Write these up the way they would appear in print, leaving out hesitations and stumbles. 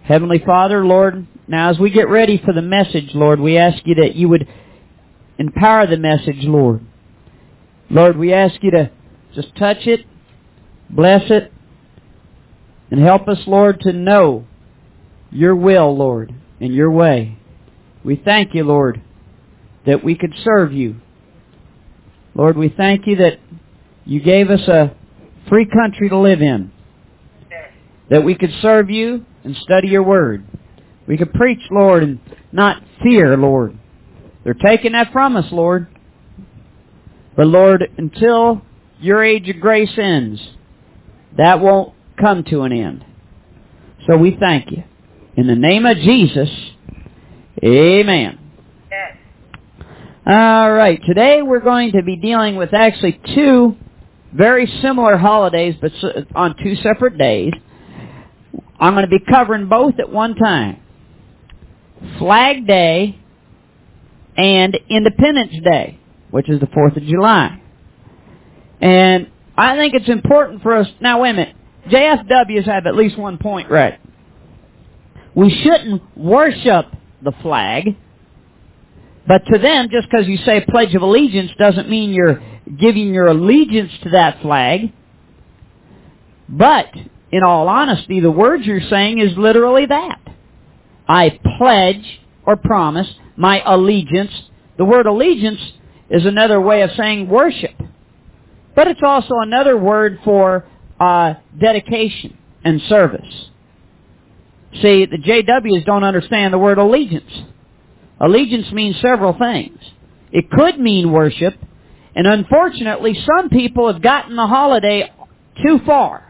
Heavenly Father, Lord, now as we get ready for the message, Lord, we ask you that you would empower the message, Lord. Lord, we ask you to just touch it, bless it, and help us, Lord, to know your will, Lord, and your way. We thank you, Lord, that we could serve you. Lord, we thank you that you gave us a free country to live in, that we could serve you and study your word. We could preach, Lord, and not fear, Lord. They're taking that from us, Lord. But, Lord, until your age of grace ends, that won't come to an end. So we thank you. In the name of Jesus, amen. Yes. All right. Today we're going to be dealing with actually two very similar holidays, but on two separate days. I'm going to be covering both at one time. Flag Day and Independence Day, which is the 4th of July. And I think it's important for us... Now, wait a minute. JFWs have at least one point right. We shouldn't worship the flag, but to them, just because you say Pledge of Allegiance doesn't mean you're giving your allegiance to that flag. But, in all honesty, the words you're saying is literally that. I pledge or promise my allegiance. The word allegiance is another way of saying worship. But it's also another word for dedication and service. See, the JWs don't understand the word allegiance. Allegiance means several things. It could mean worship, and unfortunately some people have gotten the holiday too far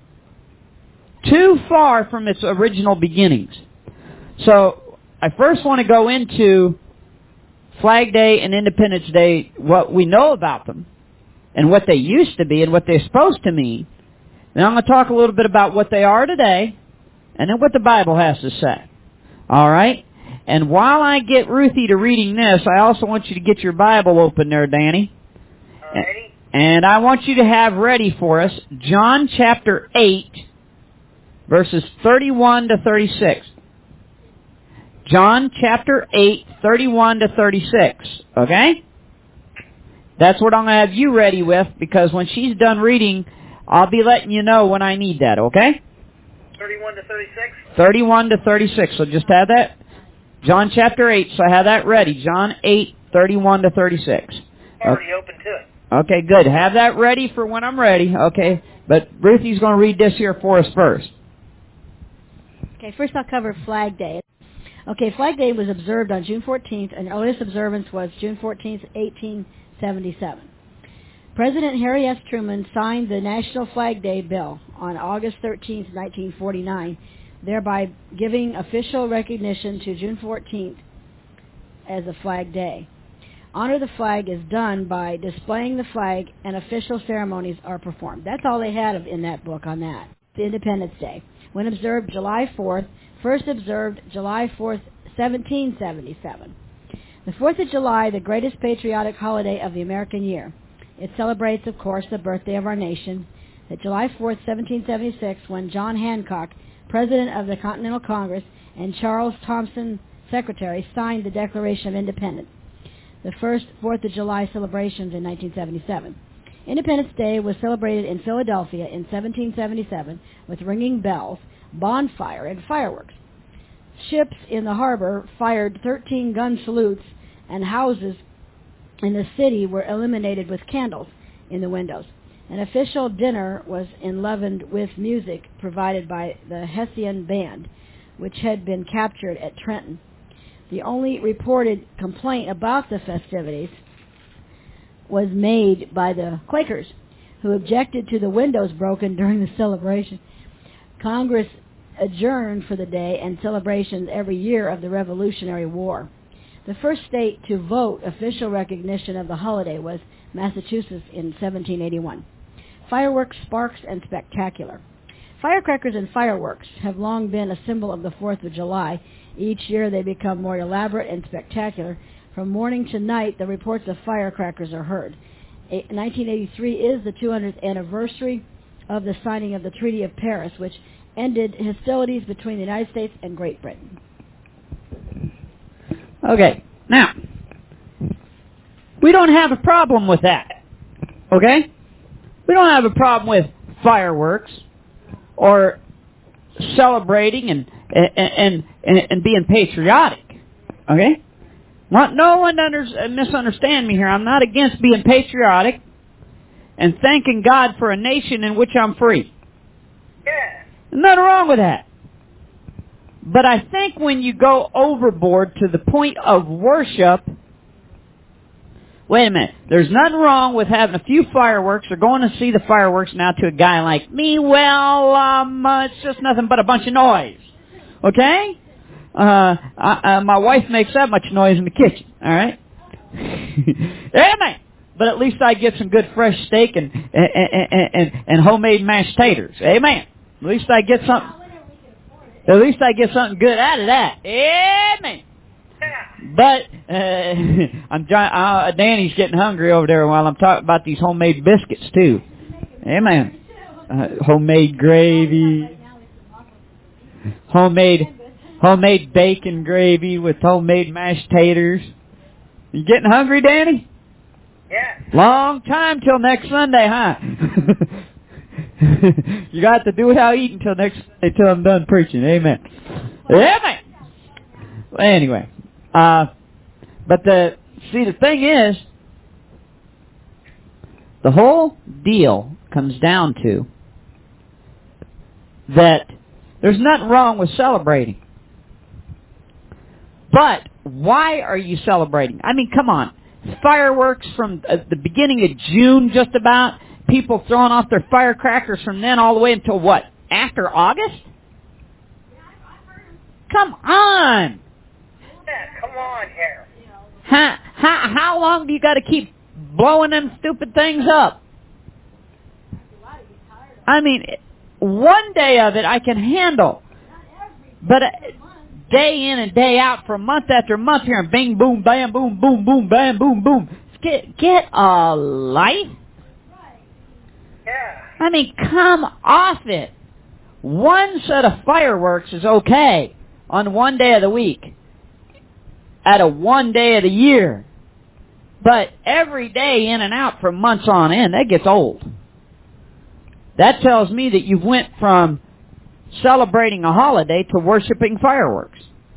from its original beginnings. So, I first want to go into Flag Day and Independence Day, what we know about them, and what they used to be, and what they're supposed to mean. Then I'm going to talk a little bit about what they are today, and then what the Bible has to say. All right? And while I get Ruthie to reading this, I also want you to get your Bible open there, Danny. Alrighty. And I want you to have ready for us John chapter 8, verses 31 to 36. John chapter 8, 31 to 36. Okay? That's what I'm going to have you ready with, because when she's done reading, I'll be letting you know when I need that, okay? 31 to 36? 31 to 36. So just have that. John chapter 8, so I have that ready. John 8, 31 to 36. Already open to it. Okay, good. Have that ready for when I'm ready, okay? But Ruthie's going to read this here for us first. Okay, first I'll cover Flag Day. Okay, Flag Day was observed on June 14th, and the earliest observance was June 14th, 1877. President Harry S. Truman signed the National Flag Day Bill on August 13th, 1949, thereby giving official recognition to June 14th as a Flag Day. Honor the flag is done by displaying the flag, and official ceremonies are performed. That's all they had in that book on that. The Independence Day, when observed July 4th, first observed July 4th, 1777. The 4th of July, the greatest patriotic holiday of the American year. It celebrates, of course, the birthday of our nation. That July 4th, 1776, when John Hancock, President of the Continental Congress, and Charles Thomson, Secretary, signed the Declaration of Independence. The first 4th of July celebrations in 1977. Independence Day was celebrated in Philadelphia in 1777 with ringing bells, bonfire, and fireworks. Ships in the harbor fired 13 gun salutes, and houses in the city were illuminated with candles in the windows. An official dinner was enlivened with music provided by the Hessian Band, which had been captured at Trenton. The only reported complaint about the festivities was made by the Quakers, who objected to the windows broken during the celebration. Congress adjourned for the day and celebrations every year of the Revolutionary War. The first state to vote official recognition of the holiday was Massachusetts in 1781. Fireworks, sparks, and spectacular. Firecrackers and fireworks have long been a symbol of the 4th of July. Each year they become more elaborate and spectacular. From morning to night, the reports of firecrackers are heard. 1983 is the 200th anniversary of the signing of the Treaty of Paris, which ended hostilities between the United States and Great Britain. Okay, now, we don't have a problem with that, okay? We don't have a problem with fireworks or celebrating and being patriotic, okay? Want no one to misunderstand me here. I'm not against being patriotic and thanking God for a nation in which I'm free. Yeah. Nothing wrong with that. But I think when you go overboard to the point of worship, wait a minute, there's nothing wrong with having a few fireworks or going to see the fireworks now to a guy like me. Well, it's just nothing but a bunch of noise. Okay? My wife makes that much noise in the kitchen. All right? Amen. But at least I get some good fresh steak and homemade mashed taters. Amen. At least I get something. At least I get something good out of that. Amen. But Danny's getting hungry over there while I'm talking about these homemade biscuits too. Amen. Homemade gravy, homemade bacon gravy with homemade mashed taters. You getting hungry, Danny? Yeah. Long time till next Sunday, huh? You got to do without eating till next Sunday till I'm done preaching. Amen. Amen. Well, anyway, but the thing is, the whole deal comes down to that there's nothing wrong with celebrating. But why are you celebrating? I mean, come on. Fireworks from the beginning of June, just about. People throwing off their firecrackers from then all the way until what? After August? Come on! Yeah, come on here. How long do you got to keep blowing them stupid things up? I mean, one day of it I can handle. But day in and day out for month after month here, and bing, boom, bam, boom, boom, boom, bam, boom, boom. Get a life. Yeah. I mean, come off it. One set of fireworks is okay on one day of the week, at a one day of the year. But every day in and out for months on end, that gets old. That tells me that you went from celebrating a holiday to worshiping fireworks.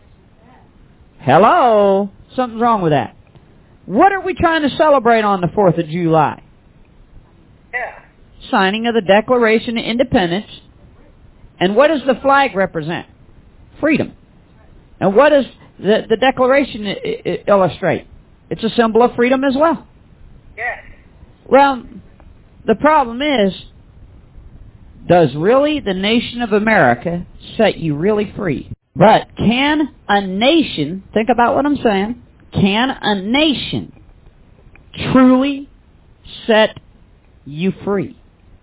Hello? Something's wrong with that. What are we trying to celebrate on the 4th of July? Yeah. Signing of the Declaration of Independence. And what does the flag represent? Freedom. And what does the Declaration illustrate? It's a symbol of freedom as well. Yes. Well, the problem is, does really the nation of America set you really free? But can a nation, think about what I'm saying, can a nation truly set you free?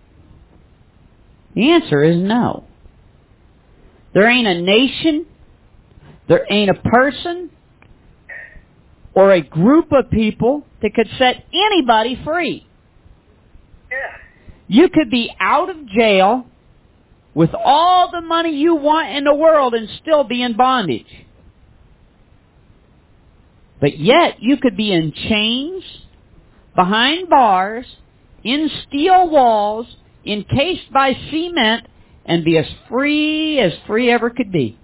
The answer is no. There ain't a nation, there ain't a person, or a group of people that could set anybody free. Yeah. You could be out of jail with all the money you want in the world and still be in bondage. But yet, you could be in chains, behind bars, in steel walls, encased by cement, and be as free ever could be.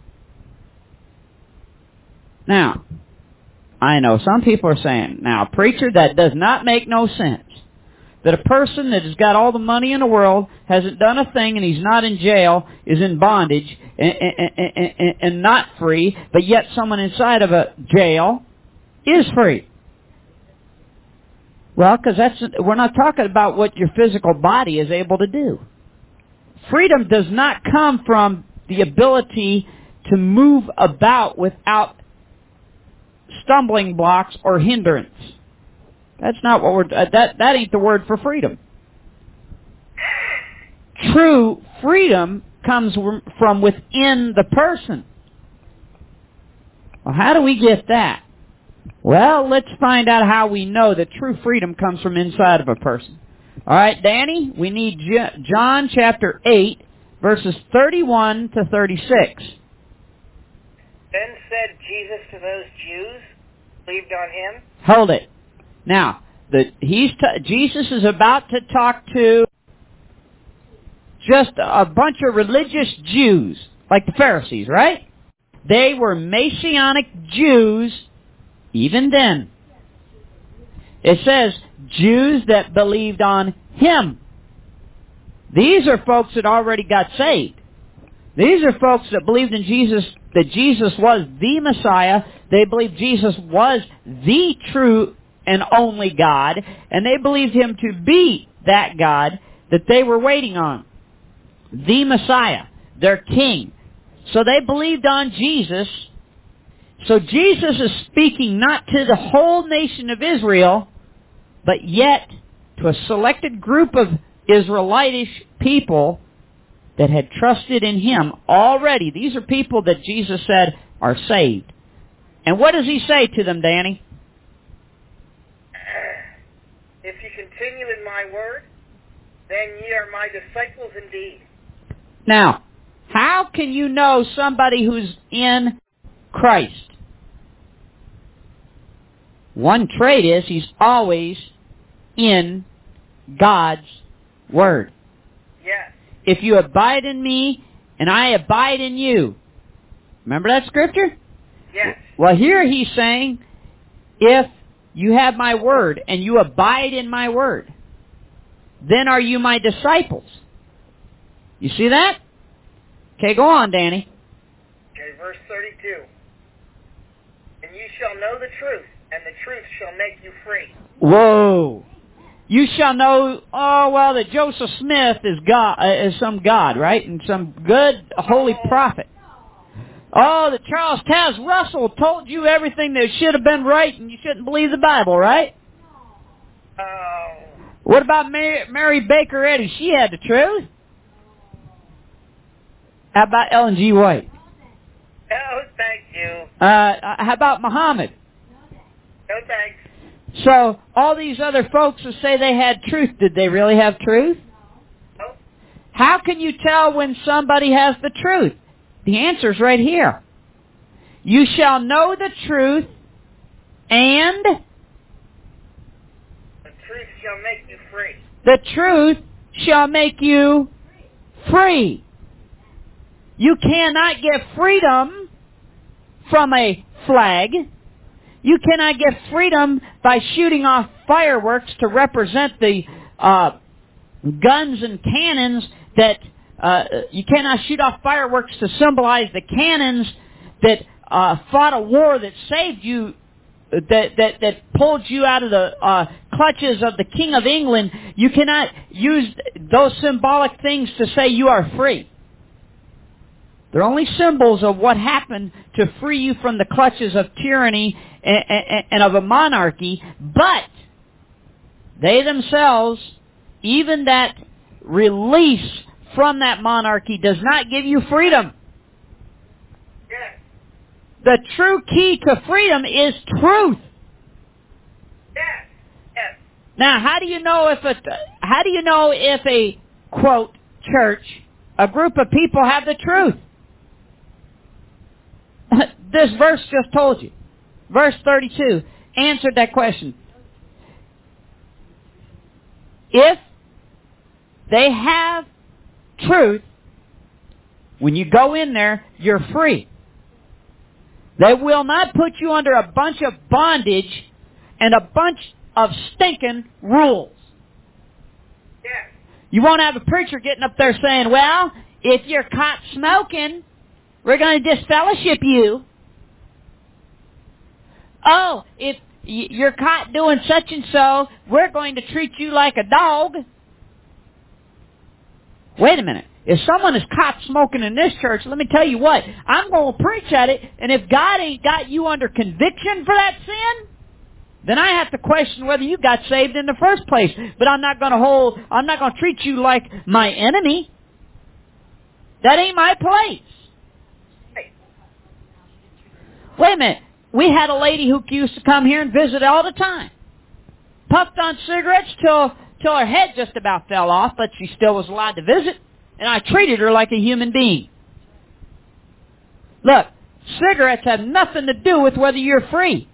Now, I know some people are saying, now, preacher, that does not make no sense. That a person that has got all the money in the world, hasn't done a thing, and he's not in jail, is in bondage, and not free, but yet someone inside of a jail is free. Well, because we're not talking about what your physical body is able to do. Freedom does not come from the ability to move about without stumbling blocks or hindrance. That's not what that ain't the word for freedom. True freedom comes from within the person. Well, how do we get that? Well, let's find out how we know that true freedom comes from inside of a person. All right, Danny, we need John chapter 8, verses 31 to 36. Then said Jesus to those Jews who believed on him, Hold it. Now, Jesus is about to talk to just a bunch of religious Jews, like the Pharisees, right? They were Messianic Jews even then. It says, Jews that believed on him. These are folks that already got saved. These are folks that believed in Jesus, that Jesus was the Messiah. They believed Jesus was the true and only God, and they believed him to be that God that they were waiting on. The Messiah, their king. So they believed on Jesus. So Jesus is speaking not to the whole nation of Israel, but yet to a selected group of Israelitish people that had trusted in him already. These are people that Jesus said are saved. And what does he say to them, Danny? If you continue in my word, then ye are my disciples indeed. Now, how can you know somebody who's in Christ? One trait is he's always in God's word. Yes. If you abide in me and I abide in you. Remember that scripture? Yes. Well, here he's saying, if you have my word and you abide in my word, then are you my disciples. You see that? Okay, go on, Danny. Okay, verse 32. And you shall know the truth, and the truth shall make you free. Whoa. You shall know, that Joseph Smith is God, is some God, right? And some good holy prophet. Oh, that Charles Taze Russell told you everything that should have been right and you shouldn't believe the Bible, right? What about Mary Baker Eddy? She had the truth. How about Ellen G. White? Oh, thank you. How about Muhammad? No thanks. So, all these other folks who say they had truth, did they really have truth? No. How can you tell when somebody has the truth? The answer's right here. You shall know the truth, and The truth shall make you free. the truth shall make you free. You cannot get freedom from a flag. You cannot get freedom by shooting off fireworks to represent the guns and cannons that you cannot shoot off fireworks to symbolize the cannons that fought a war that saved you, that pulled you out of the clutches of the King of England. You cannot use those symbolic things to say you are free. They're only symbols of what happened to free you from the clutches of tyranny and of a monarchy, but they themselves, even that release from that monarchy does not give you freedom. Yes. The true key to freedom is truth. Yes. Yes. Now, how do you know if a quote church, a group of people have the truth? This verse just told you. Verse 32 answered that question. If they have truth, when you go in there, you're free. They will not put you under a bunch of bondage and a bunch of stinking rules. Yes. You won't have a preacher getting up there saying, well, if you're caught smoking, we're going to disfellowship you. Oh, if you're caught doing such and so, we're going to treat you like a dog. Wait a minute. If someone is caught smoking in this church, let me tell you what, I'm going to preach at it, and if God ain't got you under conviction for that sin, then I have to question whether you got saved in the first place. But I'm not going to treat you like my enemy. That ain't my place. Hey. Wait a minute. We had a lady who used to come here and visit all the time. Puffed on cigarettes till her head just about fell off, but she still was allowed to visit. and I treated her like a human being. Look, cigarettes have nothing to do with whether you're free.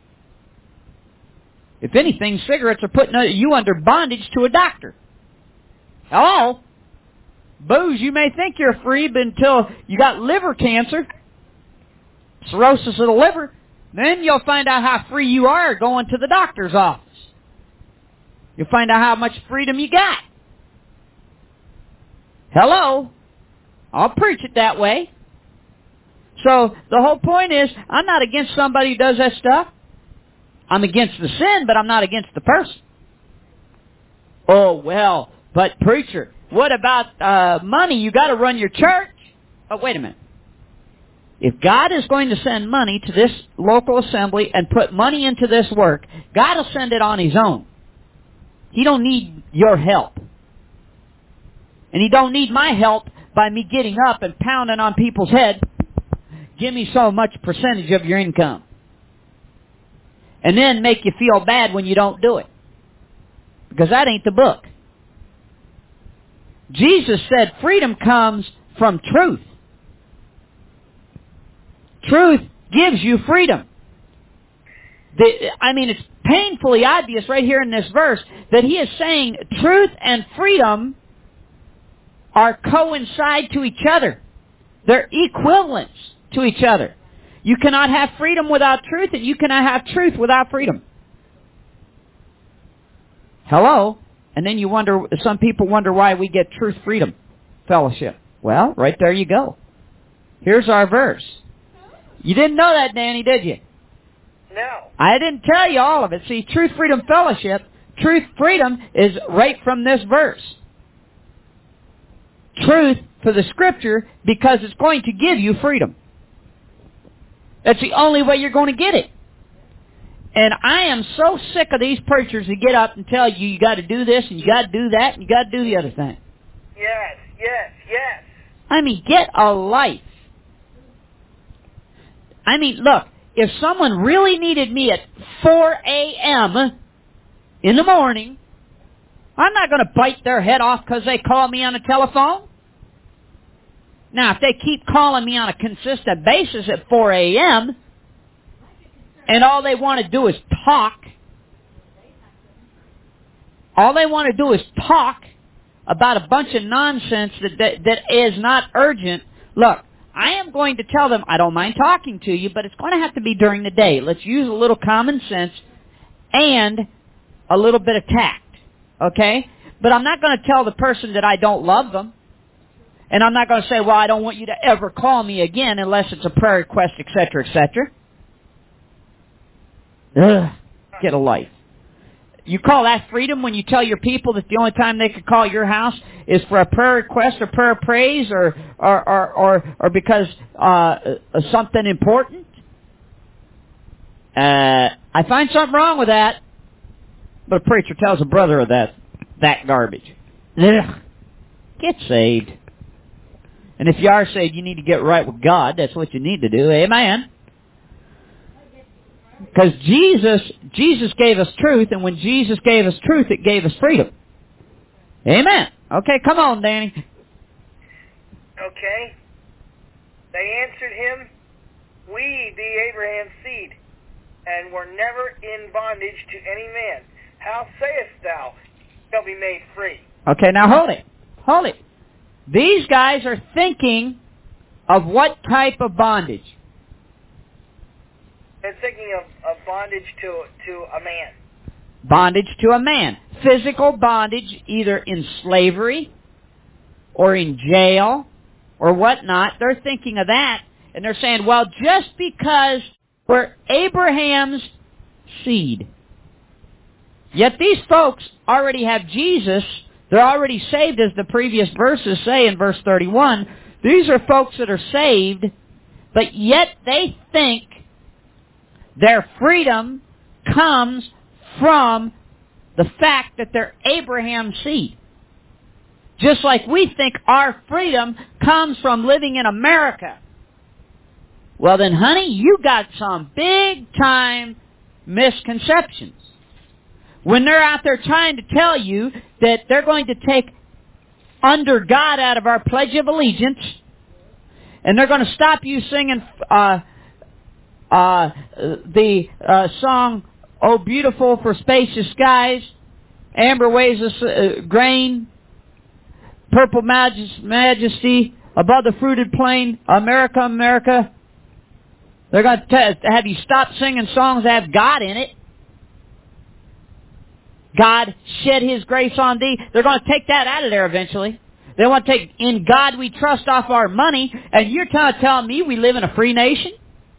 If anything, cigarettes are putting you under bondage to a doctor. Hello? Booze, you may think you're free, but until you got liver cancer, cirrhosis of the liver, then you'll find out how free you are going to the doctor's office. You'll find out how much freedom you got. Hello? I'll preach it that way. So the whole point is, I'm not against somebody who does that stuff. I'm against the sin, but I'm not against the person. Oh, well, but preacher, what about money? You got to run your church. Oh, wait a minute. If God is going to send money to this local assembly and put money into this work, God will send it on His own. He don't need your help. And He don't need my help by me getting up and pounding on people's head. Give me so much percentage of your income. And then make you feel bad when you don't do it. Because that ain't the book. Jesus said freedom comes from truth. Truth gives you freedom. It's painfully obvious right here in this verse that He is saying truth and freedom are coincide to each other. They're equivalents to each other. You cannot have freedom without truth, and you cannot have truth without freedom. Hello? And then some people wonder why we get Truth Freedom Fellowship. Well, right there you go. Here's our verse. You didn't know that, Danny, did you? No. I didn't tell you all of it. See, Truth Freedom Fellowship, Truth Freedom is right from this verse. Truth for the Scripture, because it's going to give you freedom. That's the only way you're going to get it. And I am so sick of these preachers that get up and tell you, you got to do this, and you got to do that, and you got to do the other thing. Yes, yes, yes. I mean, get a life. I mean, look, if someone really needed me at 4 a.m. in the morning, I'm not going to bite their head off because they call me on the telephone. Now, if they keep calling me on a consistent basis at 4 a.m., and all they want to do is talk, about a bunch of nonsense that is not urgent, look, I am going to tell them, I don't mind talking to you, but it's going to have to be during the day. Let's use a little common sense and a little bit of tact, okay? But I'm not going to tell the person that I don't love them. And I'm not going to say, well, I don't want you to ever call me again unless it's a prayer request, etc., etc. Ugh, get a life. You call that freedom when you tell your people that the only time they could call your house is for a prayer request or prayer of praise or because something important? I find something wrong with that. But a preacher tells a brother of that garbage. Ugh, get saved. And if you are saved, you need to get right with God. That's what you need to do. Amen. Because Jesus gave us truth, and when Jesus gave us truth, it gave us freedom. Amen. Okay, come on, Danny. Okay. They answered him, we be Abraham's seed, and were never in bondage to any man. How sayest thou, shall be made free? Okay, now hold it. These guys are thinking of what type of bondage? They're thinking of bondage to a man. Bondage to a man. Physical bondage, either in slavery or in jail or whatnot. They're thinking of that. And they're saying, well, just because we're Abraham's seed. Yet these folks already have Jesus. They're already saved, as the previous verses say in verse 31. These are folks that are saved, but yet they think their freedom comes from the fact that they're Abraham's seed. Just like we think our freedom comes from living in America. Well then, honey, you got some big-time misconceptions. When they're out there trying to tell you that they're going to take under God out of our Pledge of Allegiance, and they're going to stop you singing the song, "Oh Beautiful for Spacious Skies," "Amber Waves of Grain," "Purple Majesty," "Above the Fruited Plain," "America, America." They're going to have you stop singing songs that have God in it. God shed His grace on thee. They're going to take that out of there eventually. They want to take "In God We Trust" off our money, and you're telling me we live in a free nation?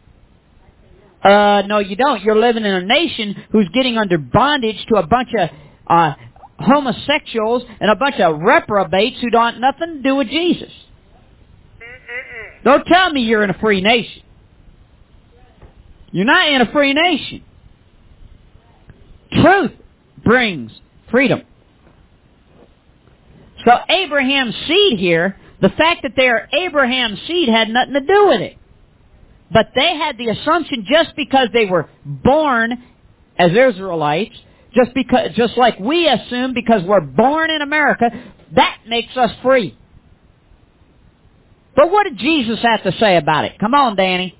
No, you don't. You're living in a nation who's getting under bondage to a bunch of homosexuals and a bunch of reprobates who don't have nothing to do with Jesus. Don't tell me you're in a free nation. You're not in a free nation. Truth brings freedom. So Abraham's seed here, the fact that they are Abraham's seed had nothing to do with it. But they had the assumption just because they were born as Israelites, just like we assume because we're born in America, that makes us free. But what did Jesus have to say about it? Come on, Danny.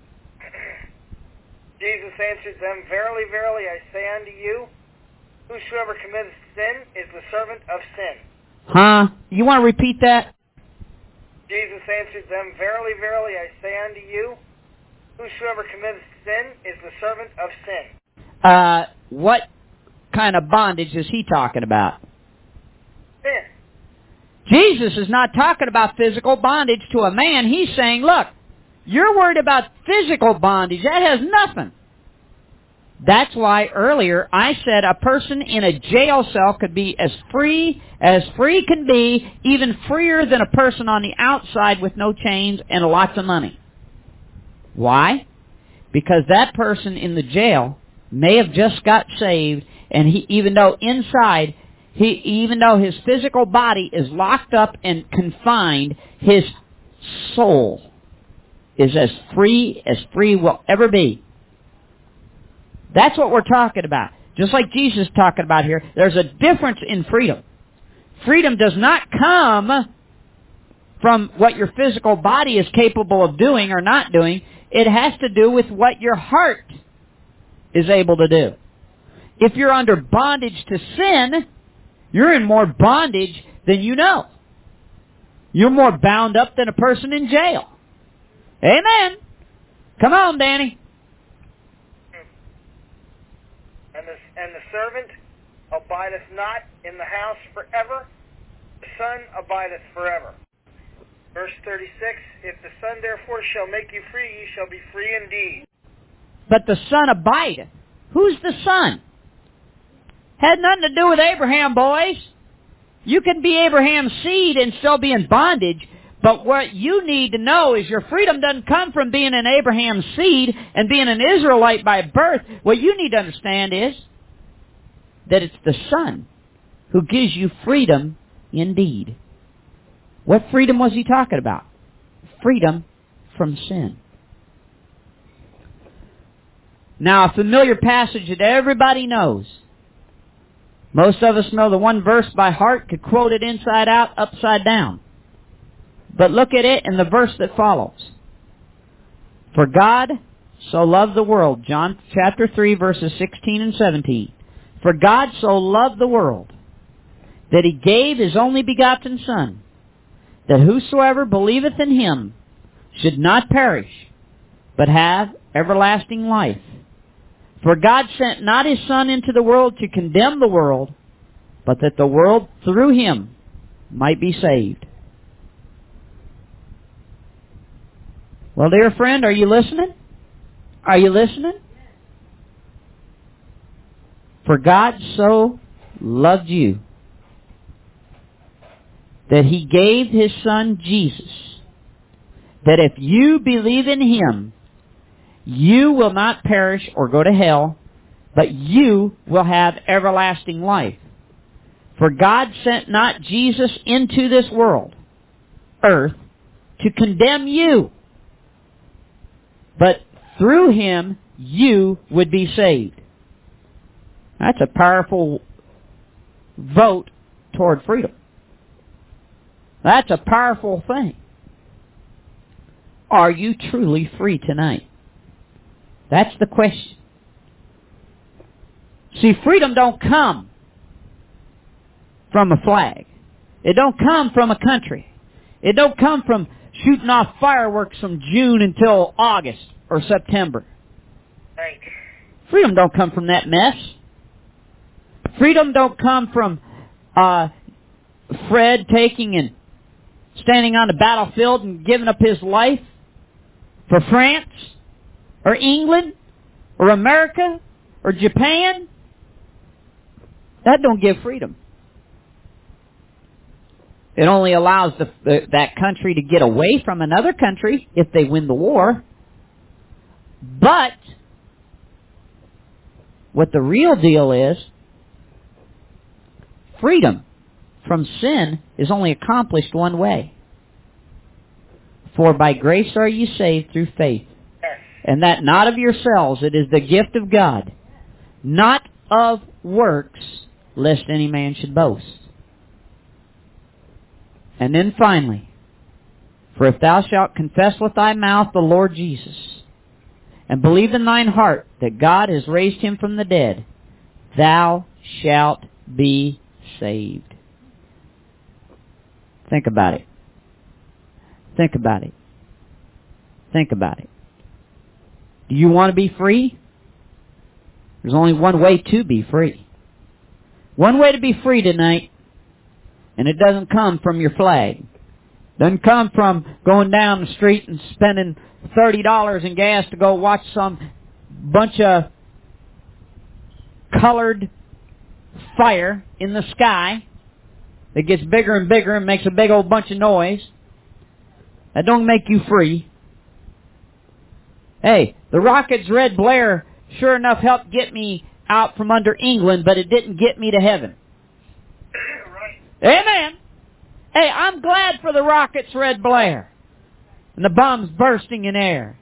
Jesus answered them, "Verily, verily, I say unto you, whosoever committeth sin is the servant of sin." Huh? You want to repeat that? Jesus answered them, "Verily, verily, I say unto you, whosoever committeth sin is the servant of sin." What kind of bondage is he talking about? Sin. Jesus is not talking about physical bondage to a man. He's saying, look, you're worried about physical bondage. That has nothing. That's why earlier I said a person in a jail cell could be as free can be, even freer than a person on the outside with no chains and lots of money. Why? Because that person in the jail may have just got saved, and even though his physical body is locked up and confined, his soul is as free will ever be. That's what we're talking about. Just like Jesus is talking about here, there's a difference in freedom. Freedom does not come from what your physical body is capable of doing or not doing. It has to do with what your heart is able to do. If you're under bondage to sin, you're in more bondage than you know. You're more bound up than a person in jail. Amen. Come on, Danny. And the servant abideth not in the house forever, the Son abideth forever. Verse 36, if the Son therefore shall make you free, ye shall be free indeed. But the Son abideth. Who's the Son? Had nothing to do with Abraham, boys. You can be Abraham's seed and still be in bondage, but what you need to know is your freedom doesn't come from being an Abraham's seed and being an Israelite by birth. What you need to understand is that it's the Son who gives you freedom indeed. What freedom was he talking about? Freedom from sin. Now, a familiar passage that everybody knows. Most of us know the one verse by heart, could quote it inside out, upside down. But look at it in the verse that follows. For God so loved the world, John chapter 3, verses 16 and 17. For God so loved the world, that He gave His only begotten Son, that whosoever believeth in Him should not perish, but have everlasting life. For God sent not His Son into the world to condemn the world, but that the world through Him might be saved. Well, dear friend, are you listening? Are you listening? For God so loved you that He gave His Son Jesus, that if you believe in Him, you will not perish or go to hell, but you will have everlasting life. For God sent not Jesus into this world, earth, to condemn you, but through Him you would be saved. That's a powerful vote toward freedom. That's a powerful thing. Are you truly free tonight? That's the question. See, freedom don't come from a flag. It don't come from a country. It don't come from shooting off fireworks from June until August or September. Right. Freedom don't come from that mess. Freedom don't come from Fred taking and standing on the battlefield and giving up his life for France or England or America or Japan. That don't give freedom. It only allows that country to get away from another country if they win the war. But what the real deal is, freedom from sin is only accomplished one way. For by grace are ye saved through faith. And that not of yourselves, it is the gift of God, not of works, lest any man should boast. And then finally, for if thou shalt confess with thy mouth the Lord Jesus, and believe in thine heart that God has raised him from the dead, thou shalt be saved. Think about it. Think about it. Think about it. Do you want to be free? There's only one way to be free. One way to be free tonight. And it doesn't come from your flag. It doesn't come from going down the street and spending $30 in gas to go watch some bunch of colored fire in the sky that gets bigger and bigger and makes a big old bunch of noise. That don't make you free. Hey, the rocket's Red Blair sure enough helped get me out from under England, but it didn't get me to heaven. Amen. Hey, I'm glad for the rockets Red Blair and the bombs bursting in air.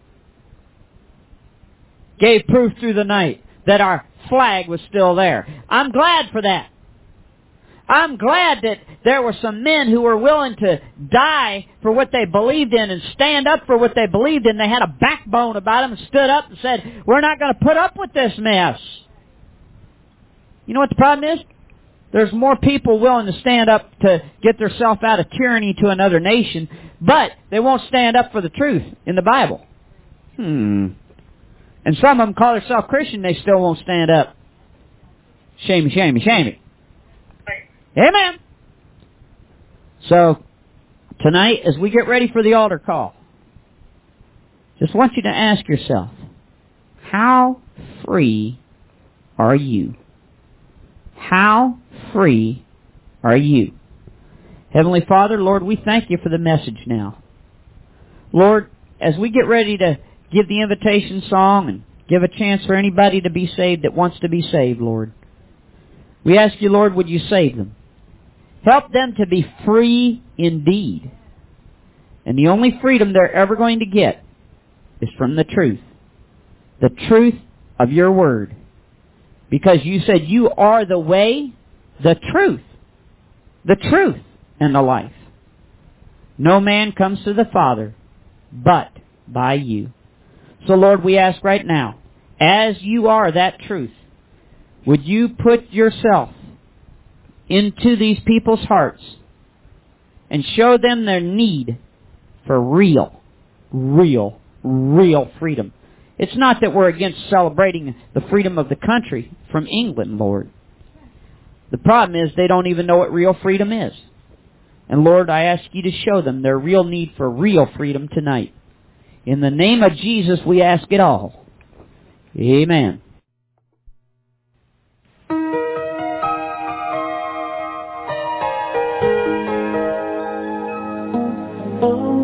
Gave proof through the night that our flag was still there. I'm glad for that. I'm glad that there were some men who were willing to die for what they believed in and stand up for what they believed in. They had a backbone about them and stood up and said, we're not going to put up with this mess. You know what the problem is? There's more people willing to stand up to get themselves out of tyranny to another nation, but they won't stand up for the truth in the Bible. And some of them call themselves Christian, they still won't stand up. Shame, shame, shame. Amen. So, tonight, as we get ready for the altar call, just want you to ask yourself, how free are you? How free are you? Heavenly Father, Lord, we thank you for the message now. Lord, as we get ready to give the invitation song and give a chance for anybody to be saved that wants to be saved, Lord, we ask you, Lord, would you save them? Help them to be free indeed. And the only freedom they're ever going to get is from the truth. The truth of your word. Because you said you are the way, the truth, and the life. No man comes to the Father but by you. So Lord, we ask right now, as you are that truth, would you put yourself into these people's hearts and show them their need for real freedom. It's not that we're against celebrating the freedom of the country from England, Lord. The problem is they don't even know what real freedom is. And Lord, I ask you to show them their real need for real freedom tonight. In the name of Jesus, we ask it all. Amen. Oh.